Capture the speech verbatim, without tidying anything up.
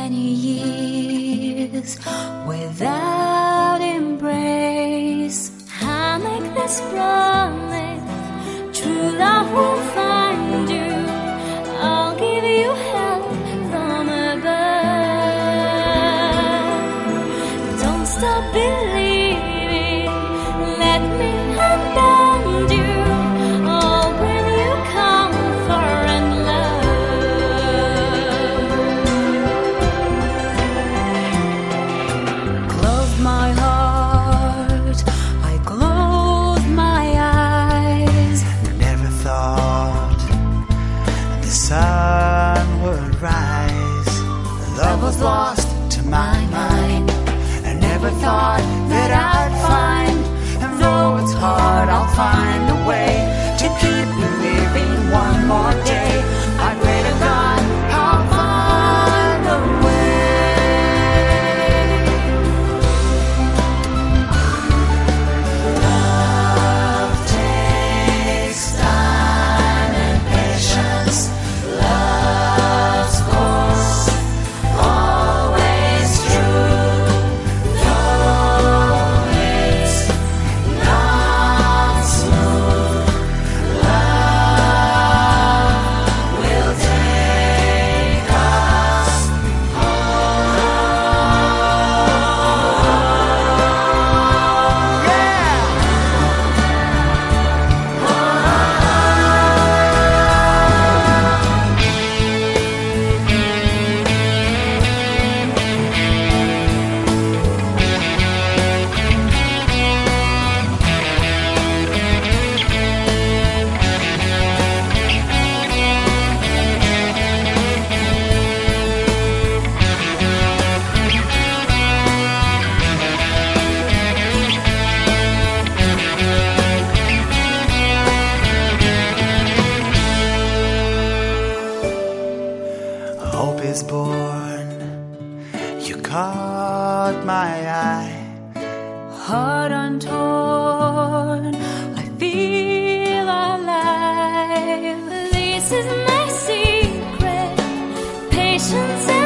many years without embrace. I make this promise, true love will find you. I'll give you help from above. Don't stop believing, let me unbend you. I'll bring you comfort and love. Close my heart, I close my eyes. Never thought the sun would rise. Love was lost to my mind. I never thought that I'd find, and though it's hard, I'll find a way to keep believing one more day. I pray to God I'll find a way. Love takes time and patience. Love's course always true. Though it's not smooth, love will take us home. Yeah. Hope is born. You caught my eye. Heart untorn, I feel alive. This is my secret, patience and